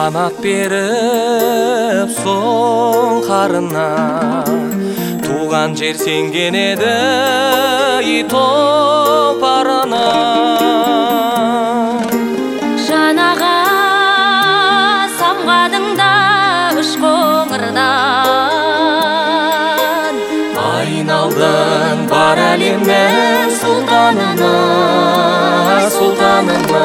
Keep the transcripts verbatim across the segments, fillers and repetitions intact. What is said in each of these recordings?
Қанат беріп соң қарына, туған жер сенген еді ей топарына. Жанаға самғадың да үш қоңырдан, айналдың бар әлемнің сұлтанына, сұлтанына.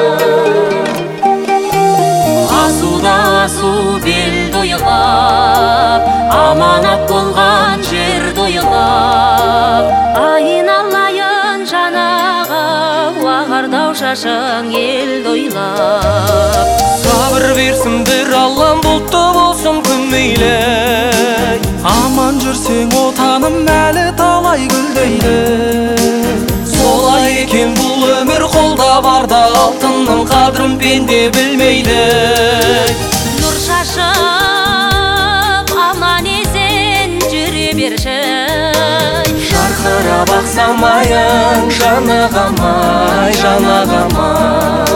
Асуда асу бел дойылап, аманат болған жер дойылап, айналайын жанаға уағардау шашың ел дойлап. Сабыр берсін бір Аллам, бұлтты болсын күн мейлі, аман жүрсең отаным әлі талай гүлдейді. Солай екен бұл өмір, қолда барда алтынның қадірін пенде білмейді. Нұр шашып аман есен жүре берші, жарқырап ақ самайың жанағамай, жанағамай.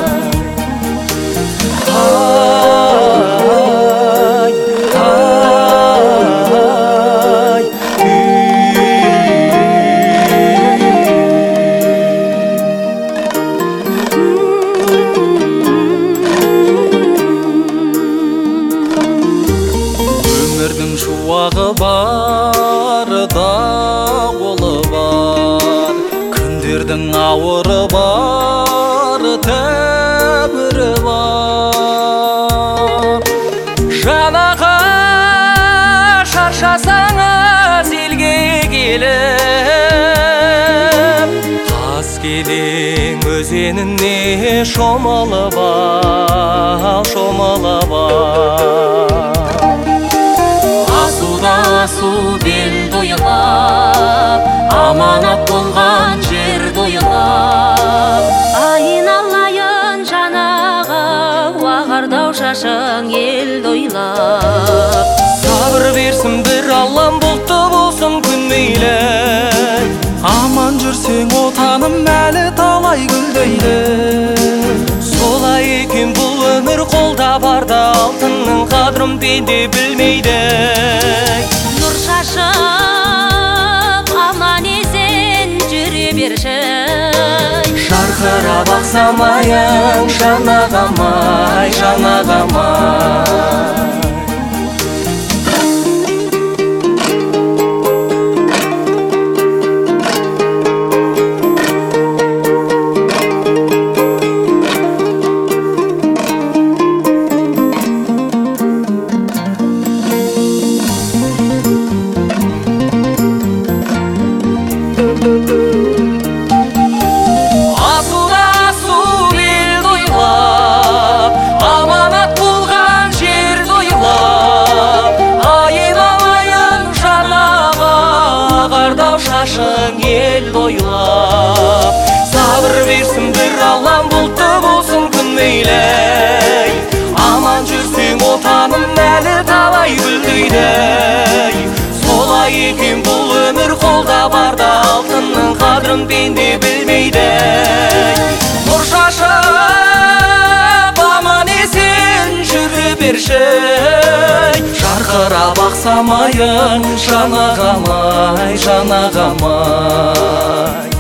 Ай, ай, өмірдің шуағы бар, дауылы бар, күндердің ауыры бар, тәбірі бар. Жанаға шаршасаңыз елге келіп, Қаскелең өзеніне шомылып ал, шомылып ал. асуда асу бел дойылап, аманат болған жер дойылап, айналайын жанаға уағардау шашың ел дойлап. Сабыр берсін бір Аллам, бұлтты болсын күн мейлі, аман жүрсең отаным әлі талай гүлдейді. Солай екен бұл өмір, қолда барда алтынның қадірін пенде білмейді. Нұр шашып аман есен жүре берші, жарқырап ақ самайың жанағамай, жанағамай. Асуда асу бел дойлап, аманат болған жер дойлап, айналайын жанаға уағардау шашың ел дойлап. Сабыр берсін бір Аллам, бұлтты болсын күн мейлі, аман жүрсең отаным әлі талай гүлдейді. Солай екен бұл өмір, қолда барда алтынның қадірін пенде білмейді. Нұр шашып аман есен жүре берші, жарқырап ақ самайың жанағамай, жанағамай.